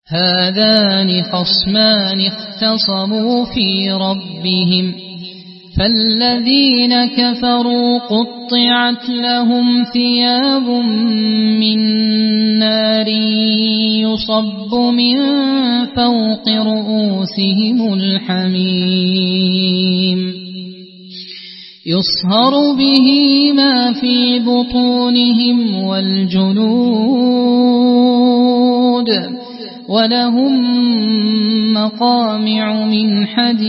هذان خصمان اختصموا في ربهم فالذين كفروا قطعت لهم ثياب من نار يصب من فوق رؤوسهم الحميم يصهر به ما في بطونهم والجلود ولهم مقامع من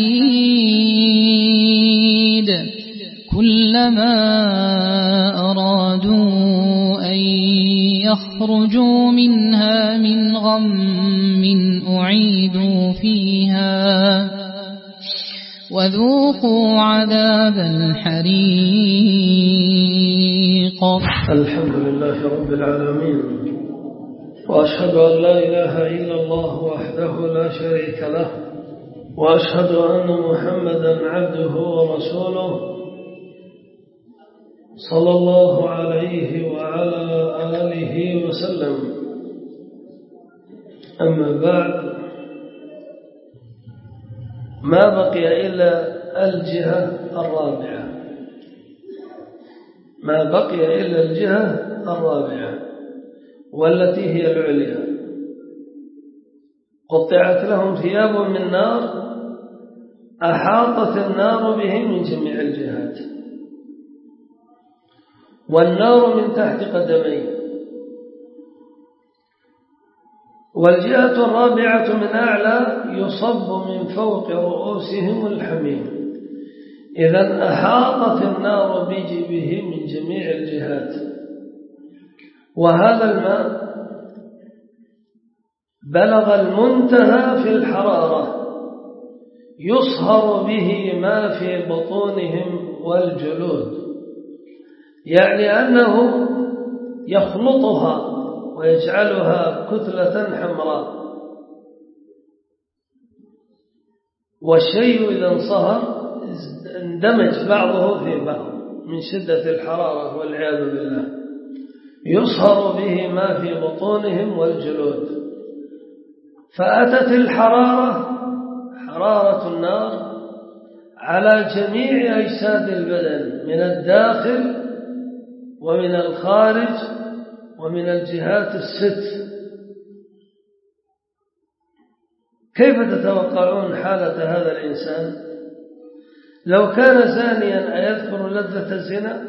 حديد كلما أرادوا أن يخرجوا منها من غم أعيدوا فيها وذوقوا عذاب الحريق. الحمد لله رب العالمين، وأشهد أن لا إله إلا الله وحده لا شريك له، وأشهد أن محمدا عبده ورسوله صلى الله عليه وعلى آله وسلم. أما بعد، ما بقي إلا الجهة الرابعة، ما بقي إلا الجهة الرابعة والتي هي العليا. قطعت لهم ثياب من نار أحاطت النار بهم من جميع الجهات، والنار من تحت قدميه. والجهة الرابعة من أعلى يصب من فوق رؤوسهم الحميم. إذن أحاطت النار بهم من جميع الجهات. وهذا الماء بلغ المنتهى في الحرارة، يصهر به ما في بطونهم والجلود، يعني أنه يخلطها ويجعلها كتلة حمراء. والشيء إذا انصهر اندمج بعضه في بعض من شدة الحرارة والعياذ بالله. يصهر به ما في بطونهم والجلود. فأتت الحرارة، حرارة النار، على جميع أجساد البدن من الداخل ومن الخارج ومن الجهات الست. كيف تتوقعون حالة هذا الإنسان لو كان زانيا أيذكر لذة الزنا؟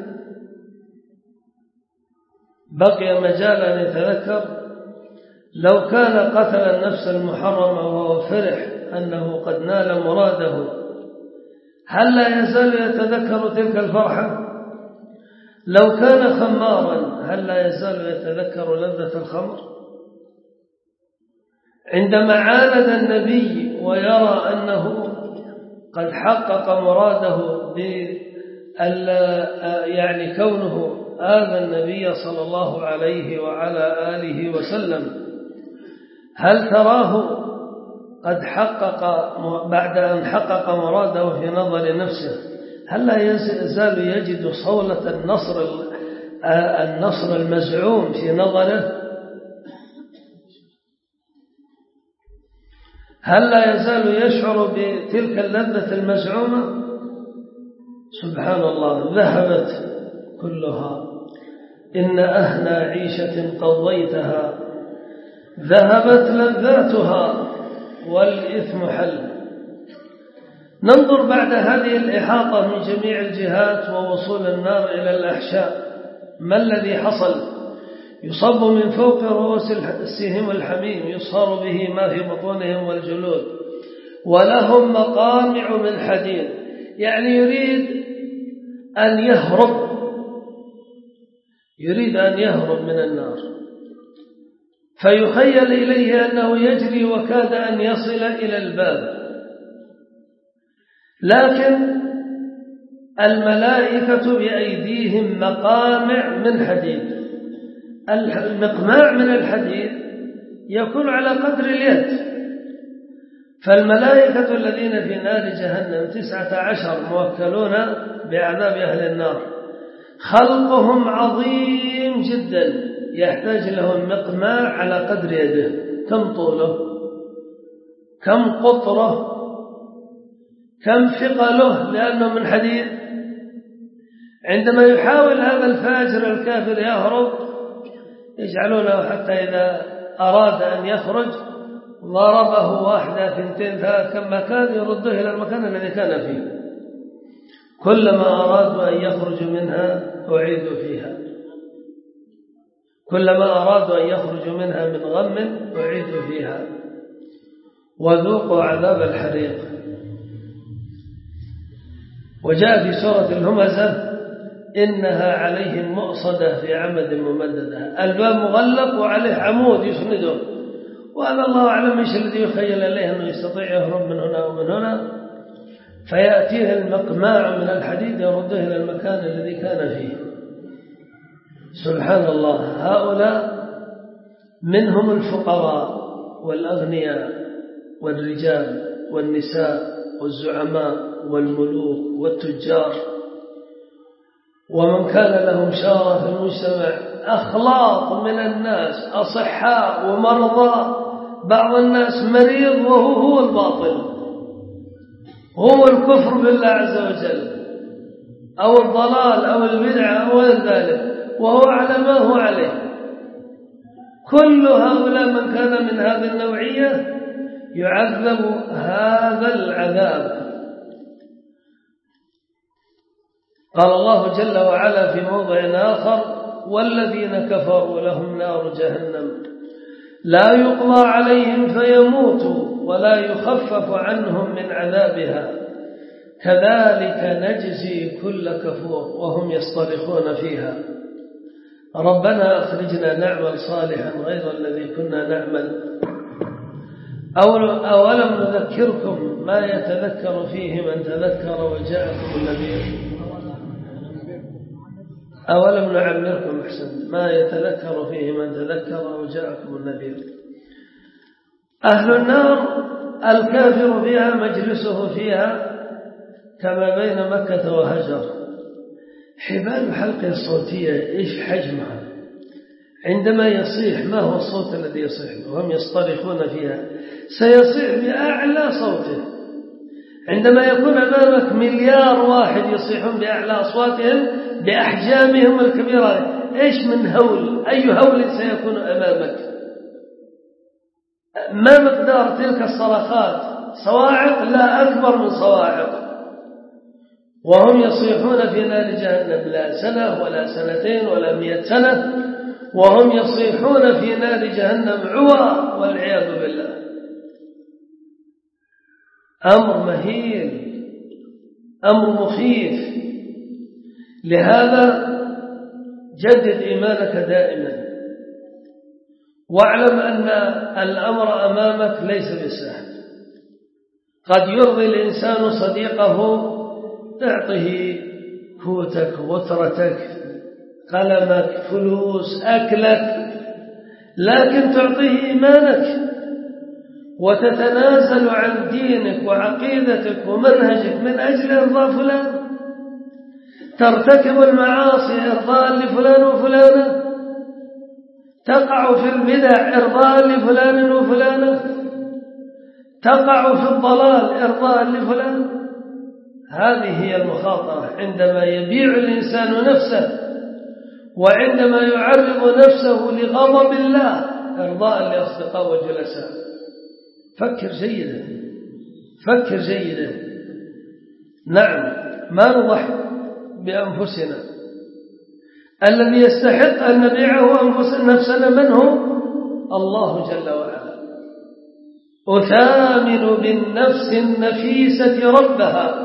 بقي مجال أن يتذكر. لو كان قتل النفس المحرمة وهو فرح أنه قد نال مراده، هل لا يزال يتذكر تلك الفرحة؟ لو كان خمارا، هل لا يزال يتذكر لذة الخمر؟ عندما عاند النبي ويرى أنه قد حقق مراده يعني كونه آذى النبي صلى الله عليه وعلى آله وسلم، هل تراه قد حقق بعد أن حقق مراده في نظر نفسه، هل لا يزال يجد صولة النصر المزعوم في نظره؟ هل لا يزال يشعر بتلك اللذة المزعومة؟ سبحان الله، ذهبت كلها. إن أهنى عيشة قضيتها ذهبت لذاتها والإثم حل. ننظر بعد هذه الإحاطة من جميع الجهات ووصول النار إلى الأحشاء، ما الذي حصل؟ يصب من فوق رؤوسهم الحميم، يصهر به ما في بطونهم والجلود، ولهم مقامع من حديد، يعني يريد أن يهرب من النار، فيخيل إليه أنه يجري وكاد أن يصل إلى الباب، لكن الملائكة بأيديهم مقامع من حديد. المقماع من الحديد يكون على قدر اليد. فالملائكة الذين في نار جهنم 19 موكلون بعذاب أهل النار، خلقهم عظيم جدا، يحتاج لهم مقماع على قدر يده. كم طوله؟ كم قطره، كم ثقله، لأنه من حديد. عندما يحاول هذا الفاجر الكافر يهرب يجعلونه حتى إذا أراد أن يخرج ضربه واحدة ثنتين ثلاث كما كان يرده إلى المكان الذي كان فيه. كلما أرادوا أن يخرجوا منها أعيدوا فيها، كلما أرادوا أن يخرجوا منها من غم أعيدوا فيها، وذوقوا عذاب الحريق. وجاء في سورة الهمزة إنها عليهم مؤصدة في عمد ممددة، الباب مغلق وعليه عمود يسنده، وأنا الله أعلم إيش الذي يخيل إليه أنه يستطيع يهرب من هنا ومن هنا، فيأتيه المقماع من الحديد يرده إلى المكان الذي كان فيه. سبحان الله. هؤلاء منهم الفقراء والأغنياء والرجال والنساء والزعماء والملوك والتجار، ومن كان لهم شارة في المجتمع، أخلاط من الناس، أصحاء ومرضى، بعض الناس مريض وهو الباطل، هو الكفر بالله عز وجل أو الضلال أو البدعة أو غير ذلك، وهو على ما هو عليه. كل هؤلاء من كان من هذه النوعية يعذب هذا العذاب. قال الله جل وعلا في موضع آخر والذين كفروا لهم نار جهنم لا يقضى عليهم فيموتوا ولا يخفف عنهم من عذابها كذلك نجزي كل كفور وهم يصطرخون فيها ربنا أخرجنا نعمل صالحا غير الذي كنا نعمل أولم نذكركم ما يتذكر فيه من تذكر وجاءكم النذير أولم نعمركم أحسن ما يتذكر فيه من تذكر وجاءكم النذير. أهل النار الكافر فيها مجلسه فيها كما بين مكة وهجر. حبال الحلقة الصوتية إيش حجمها؟ عندما يصيح ما هو الصوت الذي يصيح وهم يصطرخون فيها؟ سيصيح بأعلى صوته. عندما يكون أمامك مليار واحد يصيحون بأعلى أصواتهم بأحجامهم الكبيرة، إيش من هول؟ أي هول سيكون أمامك؟ ما مقدار تلك الصرخات؟ صواعق؟ لا أكبر من صواعق. وهم يصيحون في نار جهنم لا سنة ولا سنتين ولا 100 سنة، وهم يصيحون في نار جهنم عوى والعياذ بالله. أمر مهين، أمر مخيف. لهذا جدد إيمانك دائما، واعلم أن الأمر أمامك ليس بالسهل. قد يرضي الإنسان صديقه تعطيه كوتك وترتك قلمك فلوس أكلك، لكن تعطيه إيمانك وتتنازل عن دينك وعقيدتك ومنهجك من أجل إرضاء فلان، ترتكب المعاصي إرضاء لفلان وفلانة، تقع في البدع إرضاء لفلان وفلانة، تقع في الضلال إرضاء لفلان. هذه هي المخاطرة عندما يبيع الإنسان نفسه وعندما يعرض نفسه لغضب الله إرضاء لأصدقاء وجلساء. فكر جيدا، فكر جيدا. نعم، ما نضحي بأنفسنا. الذي يستحق أن نبيعه نفسنا من هو؟ الله جل وعلا. أثامن بالنفس النفيسة ربها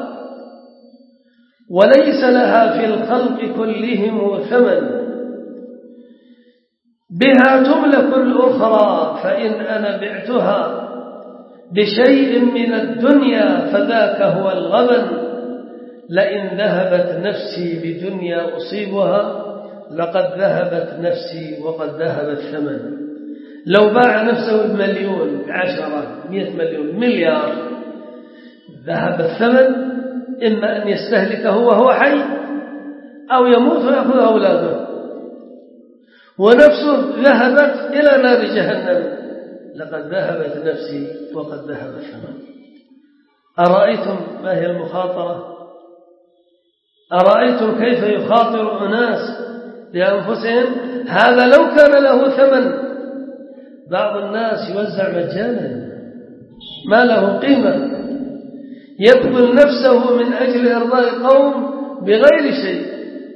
وليس لها في الخلق كلهم ثمن، بها تملك الأخرى فإن أنا بعتها بشيء من الدنيا فذاك هو الغبن. لئن ذهبت نفسي بدنيا أصيبها لقد ذهبت نفسي وقد ذهب الثمن. لو باع نفسه بمليون 10 100 مليون مليار ذهب الثمن، إما أن يستهلكه وهو حي أو يموت ويأخذ أولاده. ونفسه ذهبت إلى نار جهنم لقد ذهبت نفسي وقد ذهب الثمن. أرأيتم ما هي المخاطرة؟ أرأيتم كيف يخاطر أناس بأنفسهم؟ هذا لو كان له ثمن. بعض الناس يوزع مجانا ما له قيمة، يبذل نفسه من أجل إرضاء قوم بغير شيء.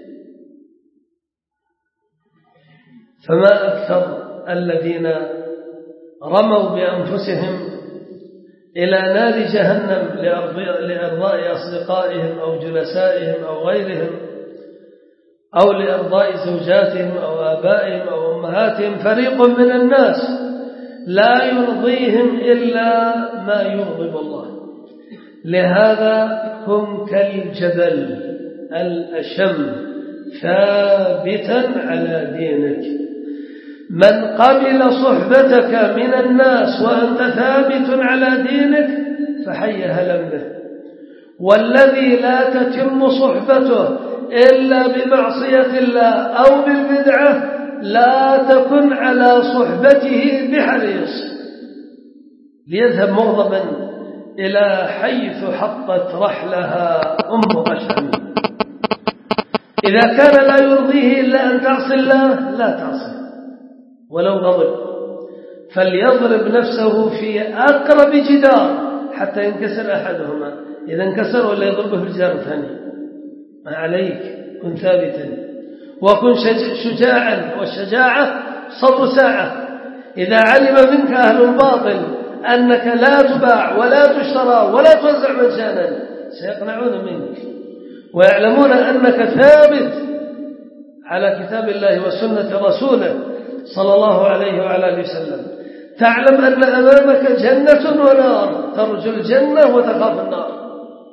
فما أكثر الذين رموا بأنفسهم إلى نار جهنم لإرضاء أصدقائهم أو جلسائهم أو غيرهم، أو لإرضاء زوجاتهم أو آبائهم أو أمهاتهم. فريق من الناس لا يرضيهم إلا ما يغضب الله. لهذا هم كالجبل الأشم ثابتا على دينك. من قبل صحبتك من الناس وأنت ثابت على دينك فحي هلا به، والذي لا تتم صحبته إلا بمعصية الله أو بالبدعة لا تكن على صحبته بحريص، ليذهب مغضبا إلى حيث حطت رحلها أم غشم. إذا كان لا يرضيه إلا أن تعصي الله لا تعصي ولو غضب، فليضرب نفسه في أقرب جدار حتى ينكسر أحدهما. إذا انكسر ولا يضربه في الجدار الثاني. ما عليك، كن ثابتا وكن شجاعا، والشجاعة صبر ساعة. إذا علم منك أهل الباطل أنك لا تباع ولا تشترى ولا توزع مجانا سيقنعون منك، ويعلمون أنك ثابت على كتاب الله وسنة رسوله صلى الله عليه وعلى آله وسلم. تعلم أن أمامك جنة ونار، ترجو الجنة وتخاف النار.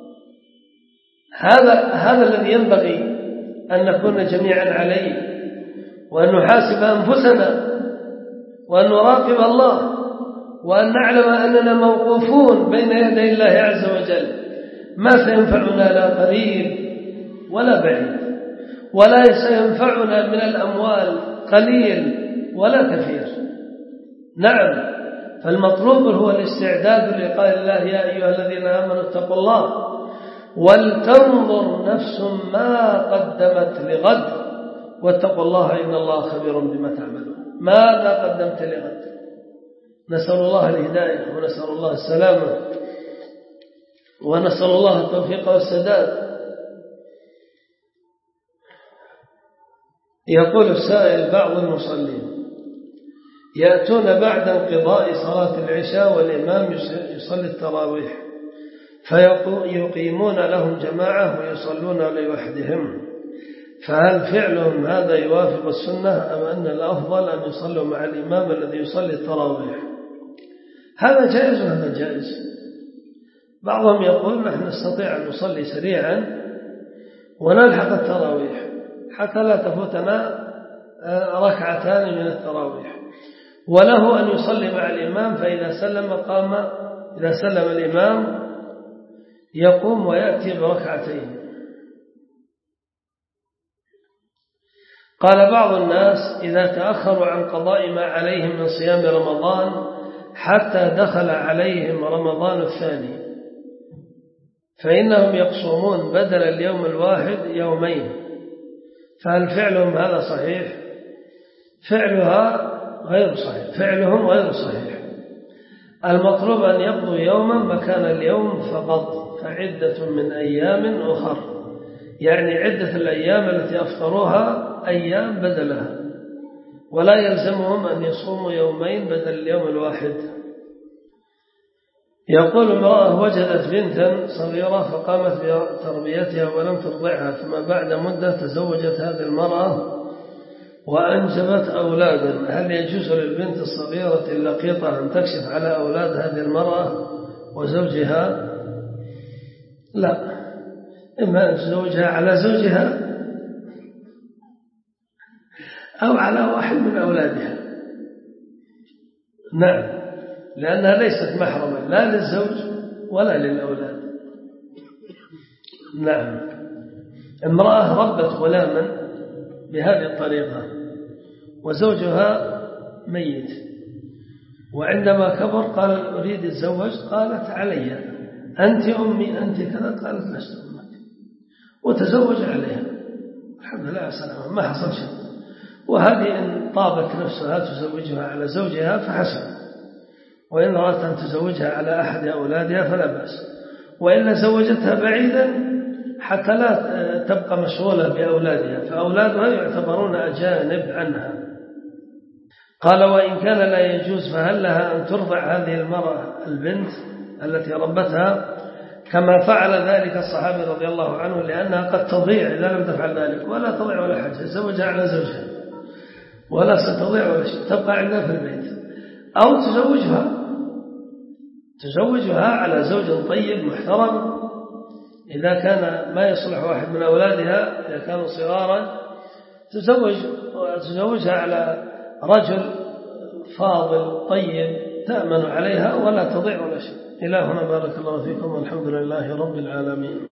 هذا الذي ينبغي أن نكون جميعا عليه، وأن نحاسب أنفسنا، وأن نراقب الله، وأن نعلم أننا موقوفون بين يدي الله عز وجل. ما سينفعنا لا قريب ولا بعيد، ولا سينفعنا من الأموال قليل ولا كثير. نعم، فالمطلوب هو الاستعداد لقاء الله. يا أيها الذين آمنوا اتقوا الله ولتنظر نفس ما قدمت لغد واتقوا الله إن الله خبير بما تعملون. ماذا قدمت لغد؟ نسأل الله الهداية ونسأل الله السلامة ونسأل الله التوفيق والسداد. يقول السائل: بعض المصلين يأتون بعد انقضاء صلاة العشاء والإمام يصلي التراويح فيقيمون لهم جماعة ويصلون لوحدهم، فهل فعلهم هذا يوافق السنة أم أن الأفضل أن يصلوا مع الإمام الذي يصلي التراويح؟ هذا جائز وهذا جائز. بعضهم يقول نحن نستطيع أن نصلي سريعا ونلحق التراويح حتى لا تفوتنا ركعتان من التراويح، وله أن يصلي مع الإمام، فإذا سلم قام، إذا سلم الإمام يقوم ويأتي بركعتين. قال بعض الناس: إذا تأخروا عن قضاء ما عليهم من صيام رمضان حتى دخل عليهم رمضان الثاني فإنهم يقصومون بدل اليوم الواحد يومين، فهل فعلهم هذا صحيح؟ فعلها غير صحيح، فعلهم غير صحيح. المطلوب أن يقضوا يوما مكان اليوم فقط، فعدة من أيام أخر، يعني عدة الأيام التي أفطروها أيام بدلها، ولا يلزمهم أن يصوموا يومين بدل اليوم الواحد. يقول: امرأة وجدت بنتا صغيرة فقامت بتربيتها ولم ترضعها، ثم بعد مدة تزوجت هذه المرأة وأنجبت أولادا، هل يجوز للبنت الصغيرة اللقيطة أن تكشف على أولاد هذه المرأة وزوجها؟ لا، إما أن تزوجها على زوجها أو على واحد من أولادها. نعم، لأنها ليست محرمة لا للزوج ولا للأولاد. نعم، امرأة ربت غلاما بهذه الطريقة وزوجها ميت، وعندما كبر قال أريد الزوج، قالت علي أنت أمي أنت كذا، قالت لست أمك، وتزوج عليها. الحمد لله على السلامة، ما حصل شيء. وهذه إن طابت نفسها تزوجها على زوجها فحسن، وإن أردت أن تزوجها على أحد أولادها فلا بأس، وإن زوجتها بعيدا حتى لا تبقى مشغولة بأولادها، فأولادها يعتبرون أجانب عنها. قال وإن كان لا يجوز فهل لها أن ترضع هذه المرأة البنت التي ربتها كما فعل ذلك الصحابي رضي الله عنه، لأنها قد تضيع إذا لم تفعل ذلك، ولا تضيع ولا حاجة، زوجها على زوجها ولا ستضيع ولا شيء، تبقى عندها في البيت. أو تزوجها على زوج طيب محترم، إذا كان ما يصلح واحد من أولادها إذا كانوا صغارا تزوجها على رجل فاضل طيب تأمن عليها ولا تضيع ولا شيء. إلى هنا بارك الله فيكم والحمد لله رب العالمين.